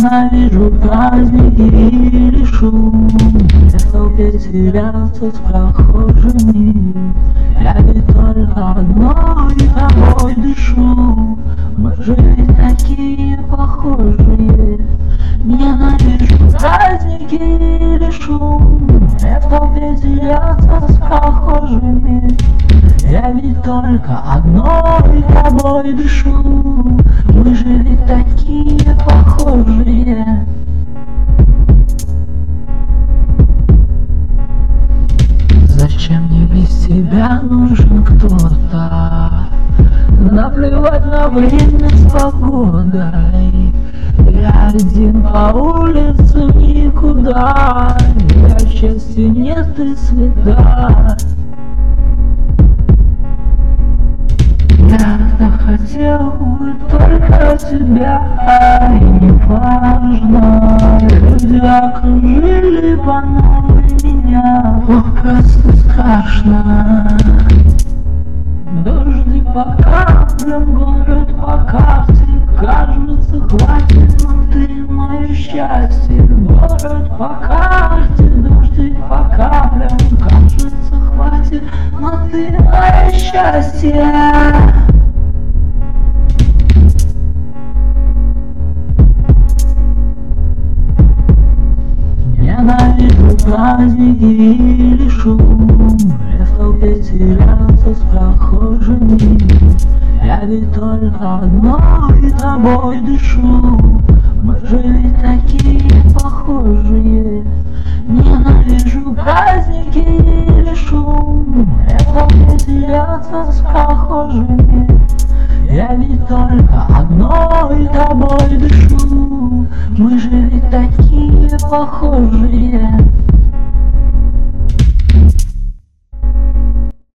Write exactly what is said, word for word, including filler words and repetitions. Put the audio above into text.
Ненавижу праздники или шум. Я в толпе терялся с прохожими. Я ведь только одной тобой дышу. Мы же ведь такие похожие. Ненавижу праздники или шум. Я в толпе терялся с прохожими. Я ведь только одной тобой дышу. Мы же ведь такие похожие. Зачем мне без тебя нужен кто-то? Наплевать на время с погодой. Я один по улицам никуда. Я счастья нет и следа. Я хотел бы только тебя, и не важно, люди окружили по новой меня. Попросту страшно. Дожди по каплям, город по карте. Кажется, хватит, но ты мое счастье. Город по карте, дожди по каплям. Кажется, хватит, но ты мое счастье. Ненавижу праздники или шум. Я в толпе терялся с прохожими. Я ведь только одной тобой дышу. Мы же ведь такие похожие. Ненавижу праздники или шум. Я в толпе терялся с прохожими. Я ведь только одной тобой дышу. Мы же ведь такие похожие.